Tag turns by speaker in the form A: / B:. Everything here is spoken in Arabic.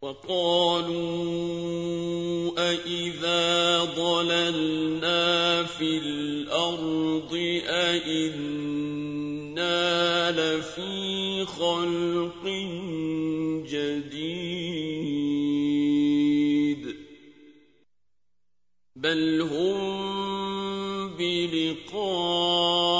A: وقالوا أإذا ضللنا في الأرض أإنا لفي خلق جديد بل هم بلقاء